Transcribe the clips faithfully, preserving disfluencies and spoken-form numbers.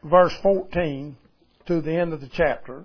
verse fourteen to the end of the chapter.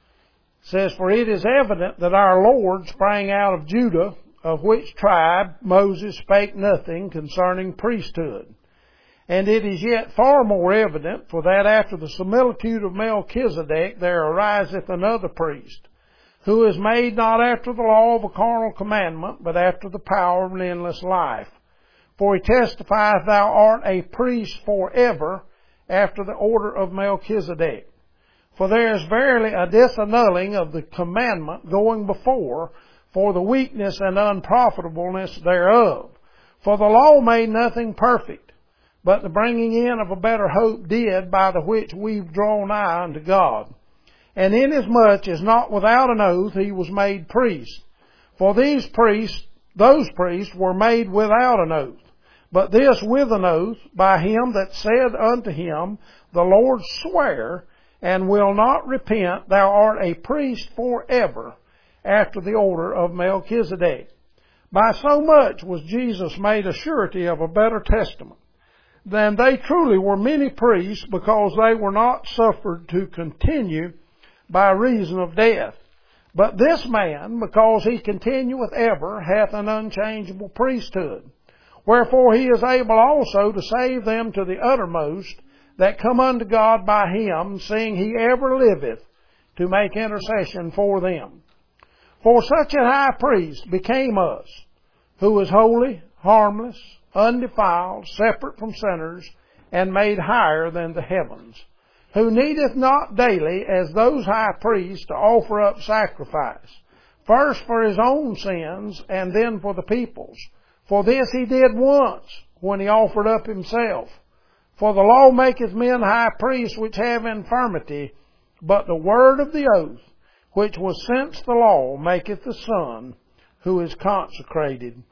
It says, "For it is evident that our Lord sprang out of Judah, of which tribe Moses spake nothing concerning priesthood. And it is yet far more evident, for that after the similitude of Melchizedek there ariseth another priest, who is made not after the law of a carnal commandment, but after the power of an endless life. For he testifieth, Thou art a priest forever, after the order of Melchizedek. For there is verily a disannulling of the commandment going before, for the weakness and unprofitableness thereof. For the law made nothing perfect, but the bringing in of a better hope did, by the which we've drawn nigh unto God. And inasmuch as not without an oath he was made priest. For these priests, those priests were made without an oath. But this with an oath, by him that said unto him, The Lord swear, and will not repent, Thou art a priest forever, after the order of Melchizedek. By so much was Jesus made a surety of a better testament, than they truly were many priests, because they were not suffered to continue by reason of death. But this man, because he continueth ever, hath an unchangeable priesthood. Wherefore he is able also to save them to the uttermost that come unto God by him, seeing he ever liveth to make intercession for them. For such a high priest became us, who is holy, harmless, undefiled, separate from sinners, and made higher than the heavens, who needeth not daily, as those high priests, to offer up sacrifice, first for his own sins, and then for the people's. For this he did once, when he offered up himself. For the law maketh men high priests which have infirmity, but the word of the oath, which was since the law, maketh the Son, who is consecrated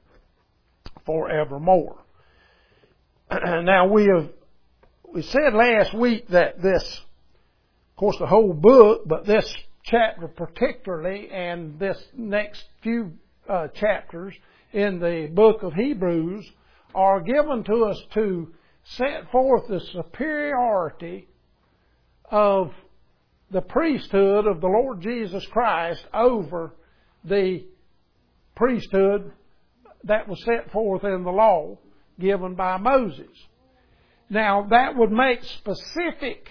forevermore." Now we have we said last week that this, of course the whole book, but this chapter particularly, and this next few uh, chapters in the book of Hebrews, are given to us to set forth the superiority of the priesthood of the Lord Jesus Christ over the priesthood that was set forth in the law given by Moses. Now, that would make specific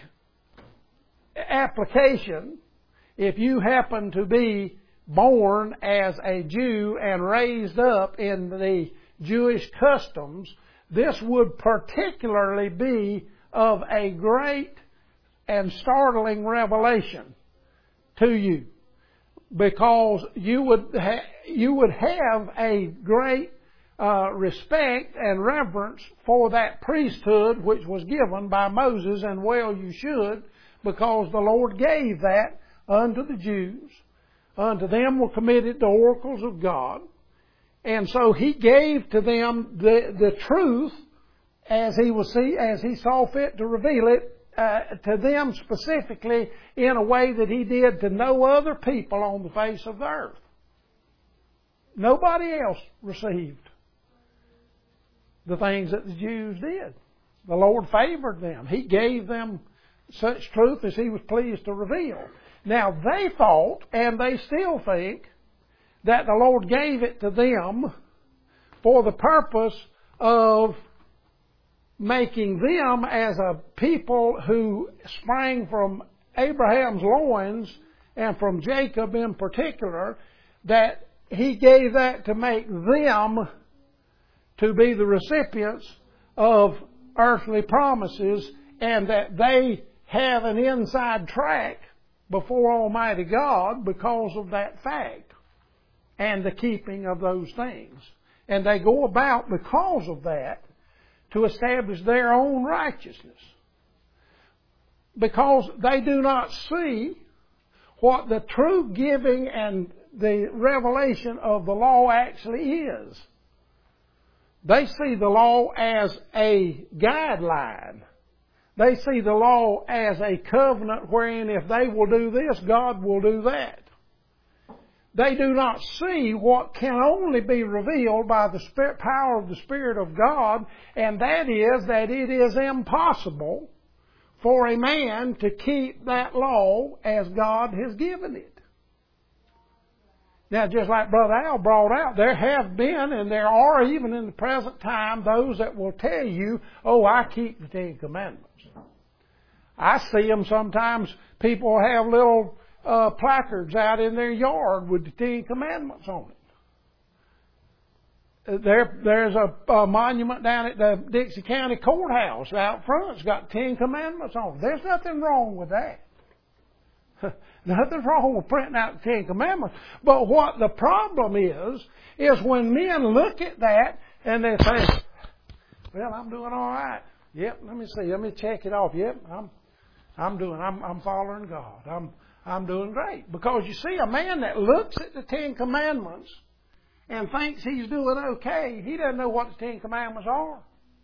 application if you happen to be born as a Jew and raised up in the Jewish customs. This would particularly be of a great and startling revelation to you, because you would ha- you would have a great uh, respect and reverence for that priesthood which was given by Moses, and well you should, because the Lord gave that unto the Jews. Unto them were committed the oracles of God, and so He gave to them the the truth as He was see as He saw fit to reveal it. Uh, to them specifically in a way that He did to no other people on the face of the earth. Nobody else received the things that the Jews did. The Lord favored them. He gave them such truth as He was pleased to reveal. Now they thought, and they still think, that the Lord gave it to them for the purpose of making them, as a people who sprang from Abraham's loins and from Jacob in particular, that He gave that to make them to be the recipients of earthly promises, and that they have an inside track before Almighty God because of that fact and the keeping of those things. And they go about because of that to establish their own righteousness, because they do not see what the true giving and the revelation of the law actually is. They see the law as a guideline. They see the law as a covenant wherein if they will do this, God will do that. They do not see what can only be revealed by the Spirit, power of the Spirit of God, and that is that it is impossible for a man to keep that law as God has given it. Now, just like Brother Al brought out, there have been, and there are even in the present time, those that will tell you, oh, I keep the Ten Commandments. I see them sometimes. People have little uh, placards out in their yard with the Ten Commandments on it. There, there's a, a monument down at the Dixie County Courthouse out front. It's got Ten Commandments on it. There's nothing wrong with that. Nothing wrong with printing out the Ten Commandments. But what the problem is, is when men look at that and they say, well, I'm doing all right. Yep, let me see. Let me check it off. Yep, I'm I'm doing, I'm, I'm following God. I'm, I'm doing great. Because you see, a man that looks at the Ten Commandments and thinks he's doing okay, he doesn't know what the Ten Commandments are.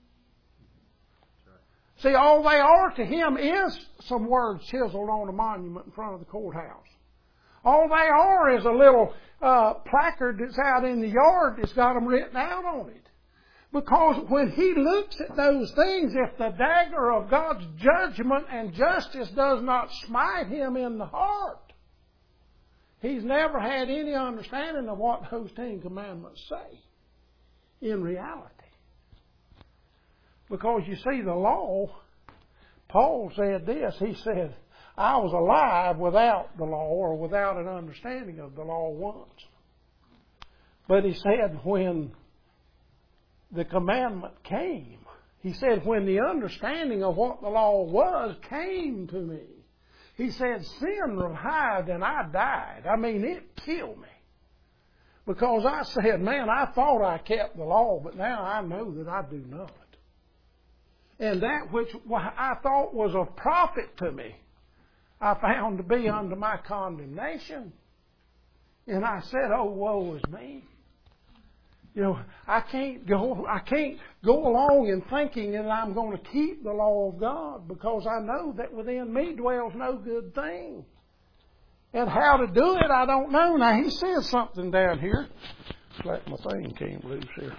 See, all they are to him is some words chiseled on a monument in front of the courthouse. All they are is a little uh, placard that's out in the yard that's got them written out on it. Because when he looks at those things, if the dagger of God's judgment and justice does not smite him in the heart, he's never had any understanding of what those Ten Commandments say in reality. Because you see, the law, Paul said this, he said, I was alive without the law or without an understanding of the law once. But he said when the commandment came, he said when the understanding of what the law was came to me, he said sin revived and I died. I mean, it killed me. Because I said, man, I thought I kept the law, but now I know that I do not. And that which I thought was of profit to me, I found to be under my condemnation. And I said, oh, woe is me. You know, I can't go, I can't go along in thinking that I'm going to keep the law of God, because I know that within me dwells no good thing. And how to do it, I don't know. Now, he says something down here. Like my thing came loose here.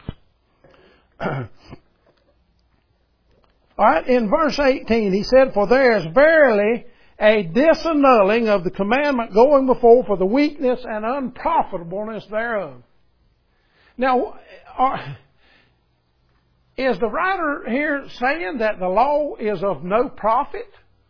All right, in verse eighteen, he said, for there is verily a disannulling of the commandment going before for the weakness and unprofitableness thereof. Now, are, is the writer here saying that the law is of no profit?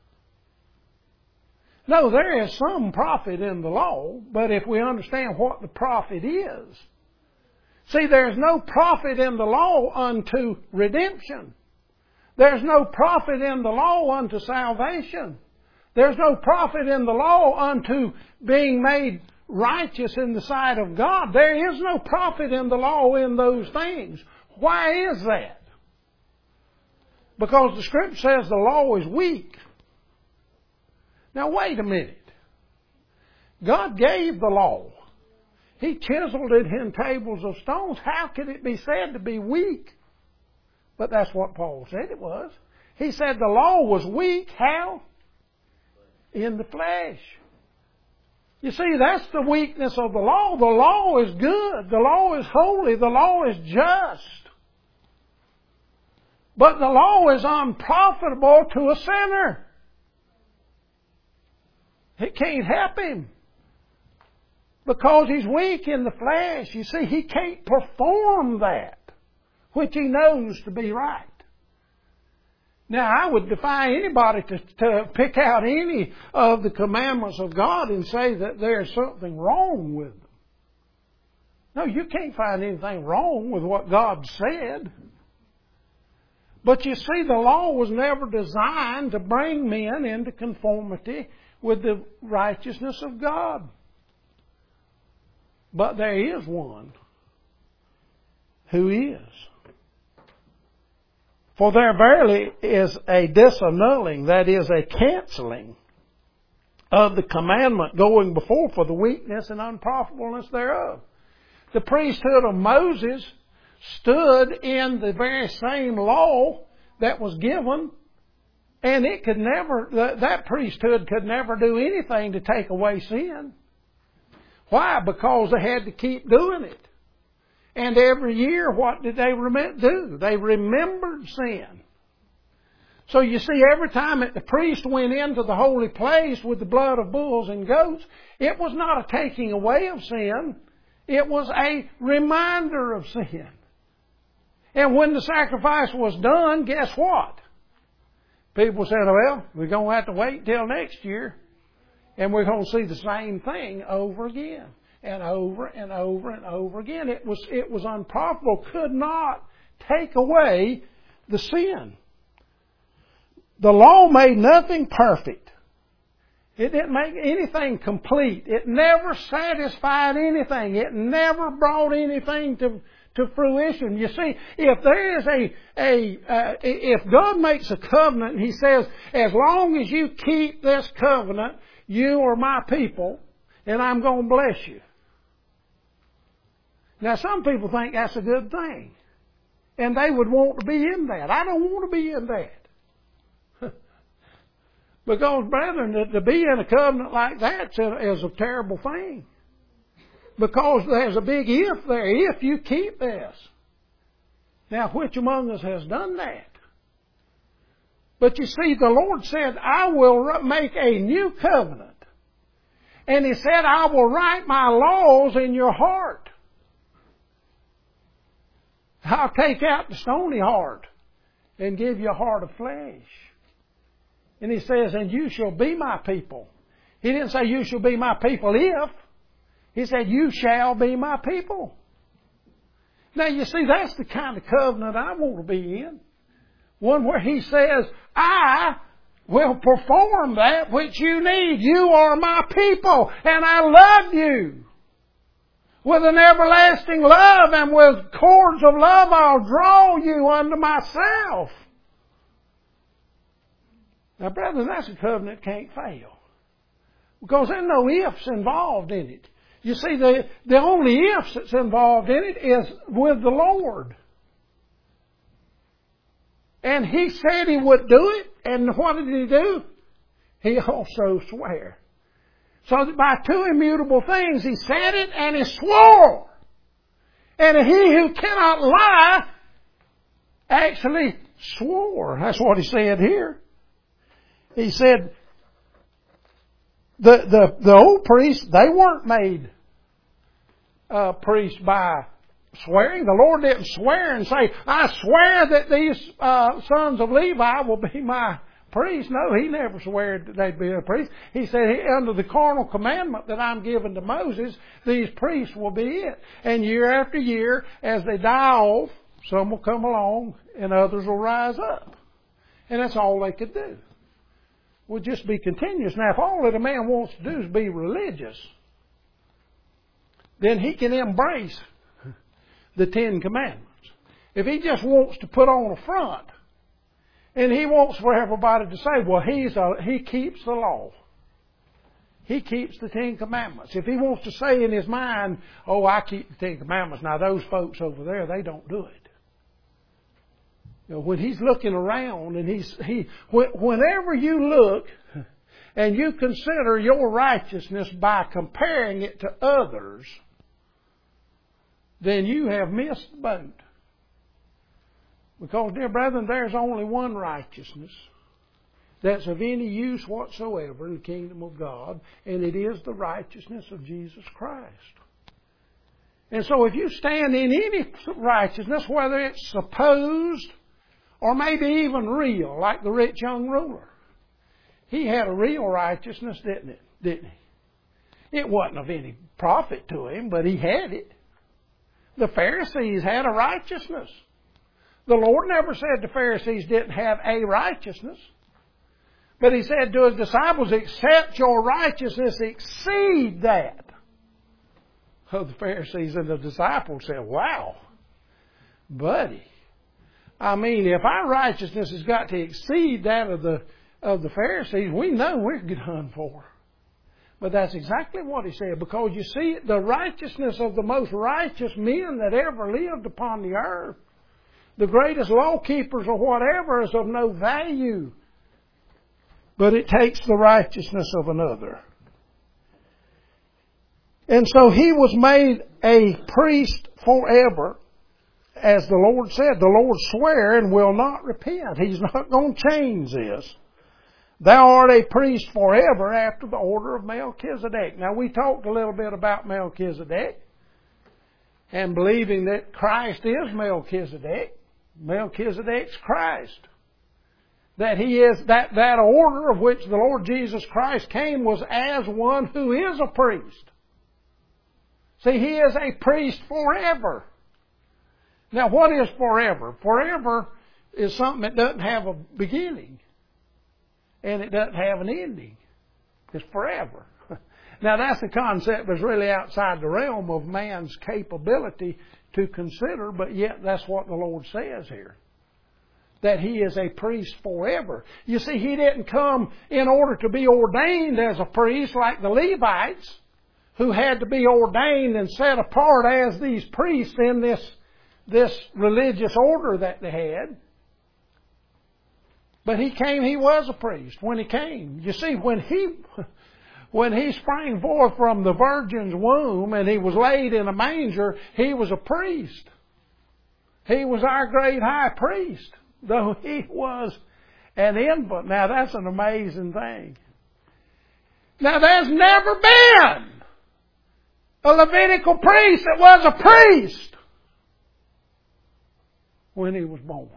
No, there is some profit in the law, but if we understand what the profit is. See, there's no profit in the law unto redemption. There's no profit in the law unto salvation. There's no profit in the law unto being made righteous in the sight of God. There is no profit in the law in those things. Why is that? Because the Scripture says the law is weak. Now wait a minute. God gave the law. He chiseled it in tables of stones. How could it be said to be weak? But that's what Paul said it was. He said the law was weak. How? In the flesh. You see, that's the weakness of the law. The law is good. The law is holy. The law is just. But the law is unprofitable to a sinner. It can't help him. Because he's weak in the flesh. You see, he can't perform that which he knows to be right. Now, I would defy anybody to, to pick out any of the commandments of God and say that there's something wrong with them. No, you can't find anything wrong with what God said. But you see, the law was never designed to bring men into conformity with the righteousness of God. But there is one who is. For there verily is a disannulling, that is a cancelling of the commandment going before for the weakness and unprofitableness thereof. The priesthood of Moses stood in the very same law that was given, and it could never, that priesthood could never do anything to take away sin. Why? Because they had to keep doing it. And every year, what did they do? They remembered sin. So you see, every time that the priest went into the holy place with the blood of bulls and goats, it was not a taking away of sin. It was a reminder of sin. And when the sacrifice was done, guess what? People said, well, we're going to have to wait till next year. And we're going to see the same thing over again. And over and over and over again. It was, it was unprofitable. Could not take away the sin. The law made nothing perfect. It didn't make anything complete. It never satisfied anything. It never brought anything to, to fruition. You see, if there is a, a uh, if God makes a covenant and He says, as long as you keep this covenant, you are my people, and I'm going to bless you. Now, some people think that's a good thing. And they would want to be in that. I don't want to be in that. Because, brethren, to, to be in a covenant like that is a terrible thing. Because there's a big if there. If you keep this. Now, which among us has done that? But you see, the Lord said, I will make a new covenant. And He said, I will write my laws in your heart. I'll take out the stony heart and give you a heart of flesh. And He says, and you shall be my people. He didn't say you shall be my people if. He said, you shall be my people. Now you see, that's the kind of covenant I want to be in. One where He says, I will perform that which you need. You are my people, and I love you. With an everlasting love, and with cords of love I'll draw you unto myself. Now, brethren, that's a covenant that can't fail. Because there's no ifs involved in it. You see, the, the only ifs that's involved in it is with the Lord. And He said He would do it, and what did He do? He also swore. So that by two immutable things, He said it and He swore. And He who cannot lie actually swore. That's what He said here. He said, the, the, the old priests, they weren't made uh, priests by swearing. The Lord didn't swear and say, I swear that these uh, sons of Levi will be my priests. No, He never swore that they'd be a priest. He said, under the carnal commandment that I'm giving to Moses, these priests will be it. And year after year, as they die off, some will come along and others will rise up. And that's all they could do. Would just be continuous. Now, if all that a man wants to do is be religious, then he can embrace the Ten Commandments. If he just wants to put on a front, and he wants for everybody to say, well, he's a, he keeps the law. He keeps the Ten Commandments. If he wants to say in his mind, oh, I keep the Ten Commandments. Now, those folks over there, they don't do it. You know, when he's looking around and he's, he, whenever you look and you consider your righteousness by comparing it to others, then you have missed the boat. Because, dear brethren, there's only one righteousness that's of any use whatsoever in the kingdom of God, and it is the righteousness of Jesus Christ. And so if you stand in any righteousness, whether it's supposed or maybe even real, like the rich young ruler. He had a real righteousness, didn't it? Didn't he? It wasn't of any profit to him, but he had it. The Pharisees had a righteousness. The Lord never said the Pharisees didn't have a righteousness. But He said to His disciples, except your righteousness exceed that. So the Pharisees and the disciples said, wow, buddy. I mean, if our righteousness has got to exceed that of the of the Pharisees, we know we're done for. But that's exactly what He said, because you see, the righteousness of the most righteous men that ever lived upon the earth, the greatest law keepers or whatever, is of no value. But it takes the righteousness of another. And so He was made a priest forever. as the Lord said, the Lord swear and will not repent. He's not going to change this. Thou art a priest forever after the order of Melchizedek. Now we talked a little bit about Melchizedek and believing that Christ is Melchizedek. Melchizedek's Christ. That he is, that, that order of which the Lord Jesus Christ came was as one who is a priest. See, he is a priest forever. Now what is forever? Forever is something that doesn't have a beginning. And it doesn't have an ending. It's forever. Now that's a concept that's really outside the realm of man's capability to consider, but yet that's what the Lord says here. That he is a priest forever. You see, he didn't come in order to be ordained as a priest like the Levites, who had to be ordained and set apart as these priests in this, this religious order that they had. But he came, he was a priest when he came. You see, when he, when he sprang forth from the virgin's womb and he was laid in a manger, he was a priest. He was our great high priest, though he was an infant. Now that's an amazing thing. Now there's never been a Levitical priest that was a priest when he was born.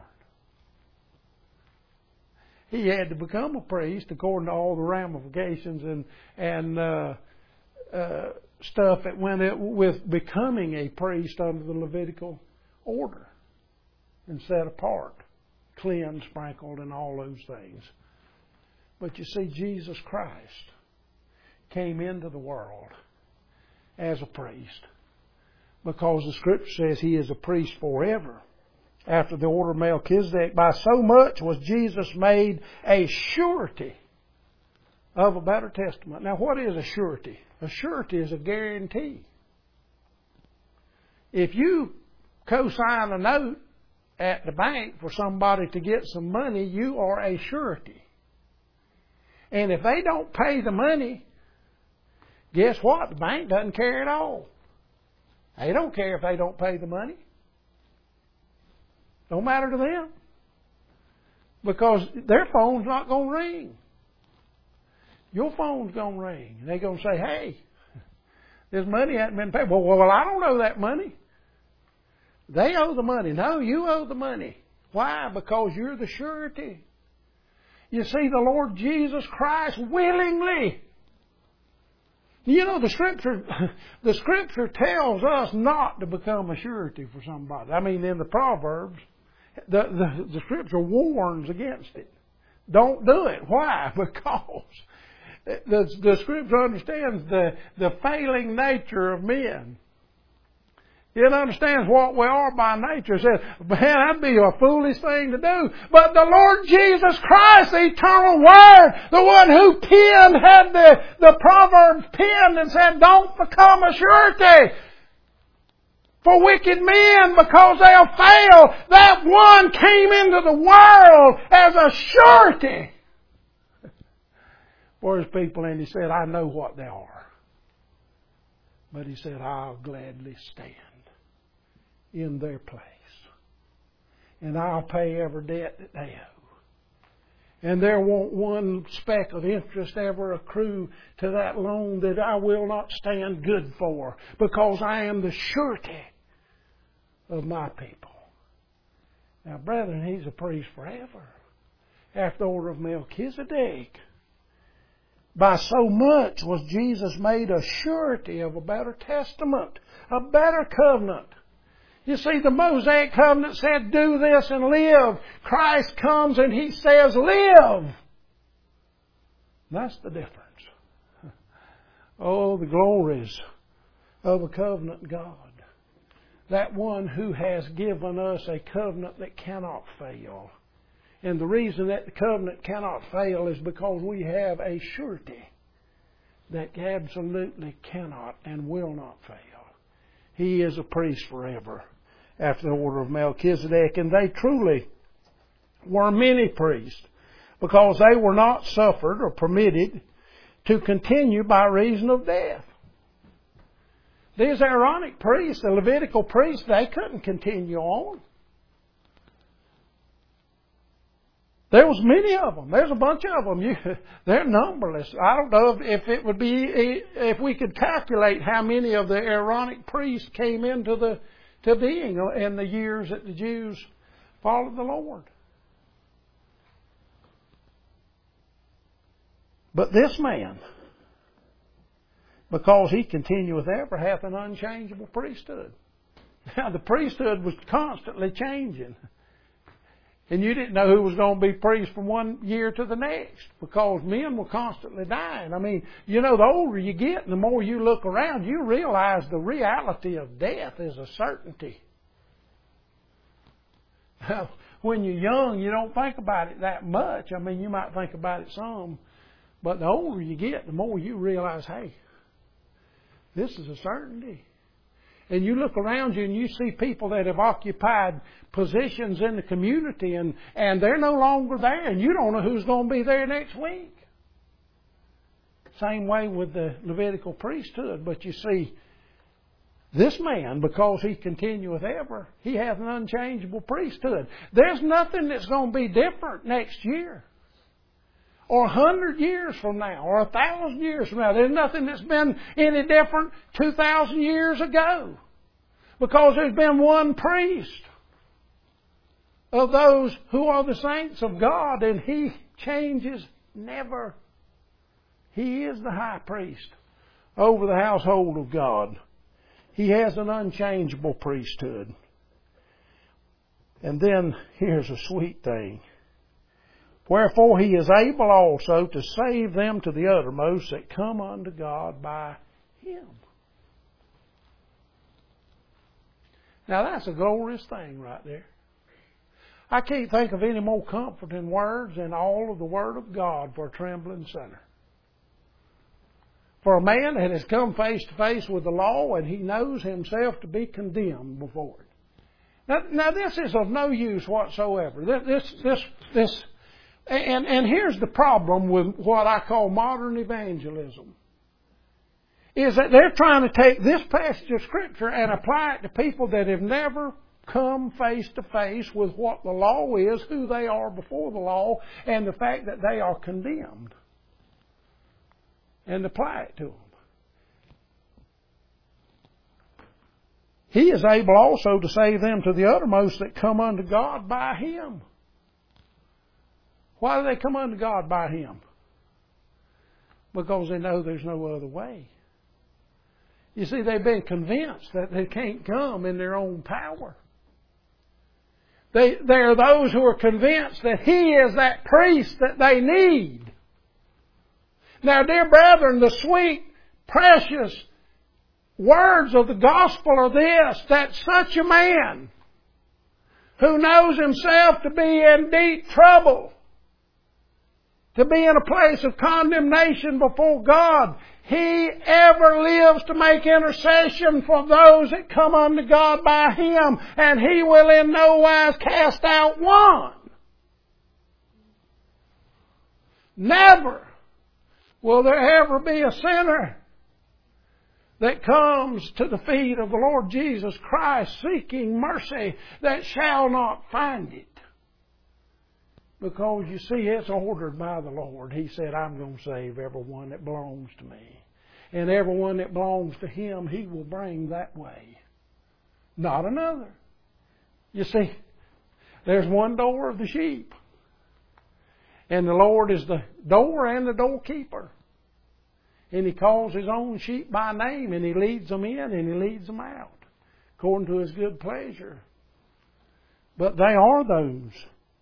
He had to become a priest according to all the ramifications and and uh, uh, stuff that went with becoming a priest under the Levitical order and set apart, cleansed, sprinkled, and all those things. But you see, Jesus Christ came into the world as a priest because the Scripture says he is a priest forever. After the order of Melchizedek, by so much was Jesus made a surety of a better testament. Now what is a surety? A surety is a guarantee. If you co-sign a note at the bank for somebody to get some money, you are a surety. And if they don't pay the money, guess what? The bank doesn't care at all. They don't care if they don't pay the money. Don't matter to them. Because their phone's not going to ring. Your phone's going to ring. And they're going to say, hey, this money hasn't been paid. Well, well, I don't owe that money. They owe the money. No, you owe the money. Why? Because you're the surety. You see, the Lord Jesus Christ willingly. You know, the Scripture, the Scripture tells us not to become a surety for somebody. I mean, in the Proverbs, the, the, the Scripture warns against it. Don't do it. Why? Because the, the Scripture understands the, the failing nature of men. It understands what we are by nature. It says, man, that'd be a foolish thing to do. But the Lord Jesus Christ, the eternal Word, the one who penned, had the, the Proverbs penned and said, don't become a surety for wicked men because they'll fail. That one came into the world as a surety for his people, and he said, I know what they are. But he said, I'll gladly stand in their place. And I'll pay every debt that they owe. And there won't one speck of interest ever accrue to that loan that I will not stand good for, because I am the surety of my people. Now, brethren, he's a priest forever, after the order of Melchizedek. By so much was Jesus made a surety of a better testament, a better covenant. You see, the Mosaic covenant said, do this and live. Christ comes and He says, live. That's the difference. Oh, the glories of a covenant God. That one who has given us a covenant that cannot fail. And the reason that the covenant cannot fail is because we have a surety that absolutely cannot and will not fail. He is a priest forever after the order of Melchizedek. And they truly were many priests, because they were not suffered or permitted to continue by reason of death. These Aaronic priests, the Levitical priests, they couldn't continue on. There was many of them. There's a bunch of them. You, they're numberless. I don't know if, if it would be, if we could calculate how many of the Aaronic priests came into the to being in the years that the Jews followed the Lord. But this man, because he continueth ever, hath an unchangeable priesthood. Now the priesthood was constantly changing. And you didn't know who was going to be priest from one year to the next, because men were constantly dying. I mean, you know, the older you get and the more you look around, you realize the reality of death is a certainty. When you're young, you don't think about it that much. I mean, you might think about it some, but the older you get, the more you realize, hey, this is a certainty. And you look around you and you see people that have occupied positions in the community and, and they're no longer there, and you don't know who's going to be there next week. Same way with the Levitical priesthood. But you see, this man, because he continueth ever, he hath an unchangeable priesthood. There's nothing that's going to be different next year, or a hundred years from now, or a thousand years from now. There's nothing that's been any different two thousand years ago. Because there's been one priest of those who are the saints of God, and He changes never. He is the high priest over the household of God. He has an unchangeable priesthood. And then here's a sweet thing. Wherefore He is able also to save them to the uttermost that come unto God by Him. Now that's a glorious thing right there. I can't think of any more comforting words in all of the Word of God for a trembling sinner. For a man that has come face to face with the law and he knows himself to be condemned before it. Now, now this is of no use whatsoever. This, this, this, this And, and here's the problem with what I call modern evangelism. Is that they're trying to take this passage of Scripture and apply it to people that have never come face to face with what the law is, who they are before the law, and the fact that they are condemned. And apply it to them. He is able also to save them to the uttermost that come unto God by Him. Why do they come unto God by Him? Because they know there's no other way. You see, they've been convinced that they can't come in their own power. They, they are those who are convinced that He is that priest that they need. Now, dear brethren, the sweet, precious words of the gospel are this, that such a man who knows himself to be in deep trouble, to be in a place of condemnation before God, He ever lives to make intercession for those that come unto God by Him, and He will in no wise cast out one. Never will there ever be a sinner that comes to the feet of the Lord Jesus Christ seeking mercy that shall not find it. Because, you see, it's ordered by the Lord. He said, I'm going to save everyone that belongs to me. And everyone that belongs to Him, He will bring that way. Not another. You see, there's one door of the sheep. And the Lord is the door and the doorkeeper. And He calls His own sheep by name, and He leads them in and He leads them out, according to His good pleasure. But they are those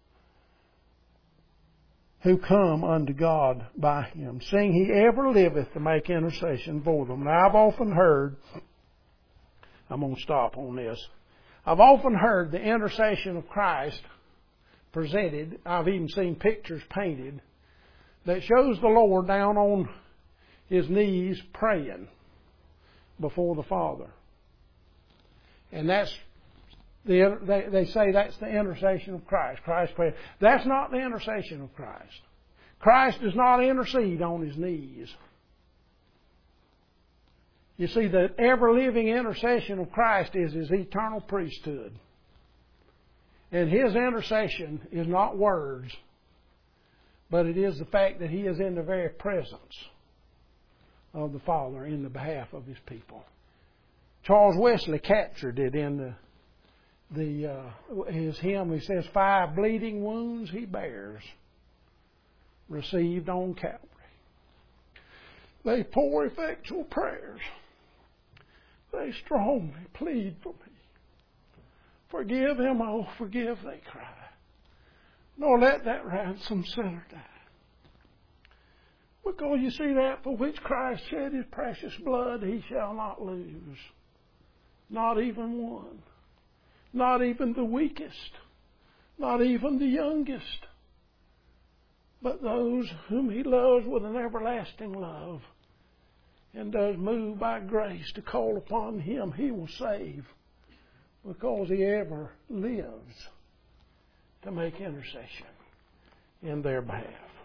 who come unto God by Him, seeing He ever liveth to make intercession for them. Now, I've often heard, I'm going to stop on this, I've often heard the intercession of Christ presented. I've even seen pictures painted that shows the Lord down on His knees praying before the Father. And that's The, they, they say that's the intercession of Christ. Christ praying. That's not the intercession of Christ. Christ does not intercede on His knees. You see, the ever-living intercession of Christ is His eternal priesthood. And His intercession is not words, but it is the fact that He is in the very presence of the Father in the behalf of His people. Charles Wesley captured it in the the uh, his hymn. He says, "Five bleeding wounds He bears, received on Calvary. They pour effectual prayers. They strongly plead for me. Forgive him, oh, forgive," they cry. "Nor let that ransom sinner die." Because you see, that for which Christ shed His precious blood, He shall not lose. Not even one. Not even the weakest. Not even the youngest. But those whom He loves with an everlasting love, and does move by grace to call upon Him, He will save, because He ever lives to make intercession in their behalf.